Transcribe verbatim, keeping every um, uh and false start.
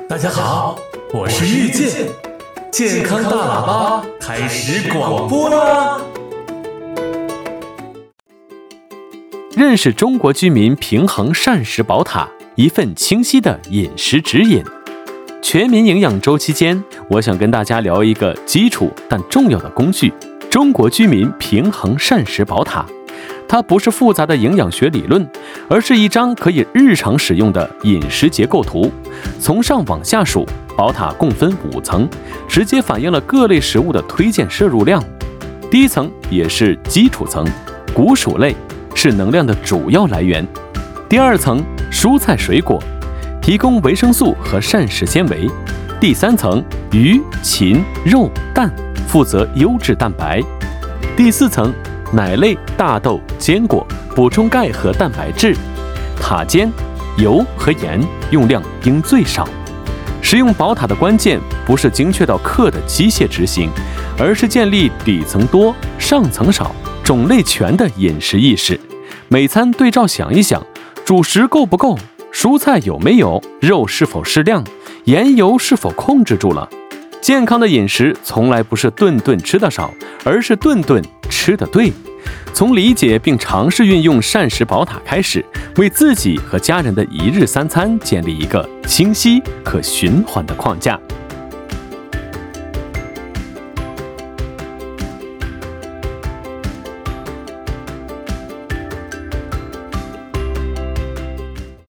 大家好，我是遇见健康大喇叭，开始广播啦！ 认识中国居民平衡膳食宝塔，一份清晰的饮食指引。全民营养周期间，我想跟大家聊一个基础但重要的工具——中国居民平衡膳食宝塔。它不是复杂的营养学理论，而是一张可以日常使用的饮食结构图。从上往下数，宝塔共分五层，直接反映了各类食物的推荐摄入量。第一层也是基础层，谷薯类是能量的主要来源。第二层，蔬菜水果提供维生素和膳食纤维。第三层，鱼、禽、肉、蛋负责优质蛋白。第四层，奶类、大豆、坚果补充钙和蛋白质。塔尖，油和盐用量应最少。使用宝塔的关键不是精确到克的机械执行，而是建立底层多、上层少、种类全的饮食意识。每餐对照想一想，主食够不够，蔬菜有没有，肉是否适量，盐油是否控制住了。健康的饮食从来不是顿顿吃得少，而是顿顿吃得对。从理解并尝试运用膳食宝塔开始，为自己和家人的一日三餐建立一个清晰可循环的框架。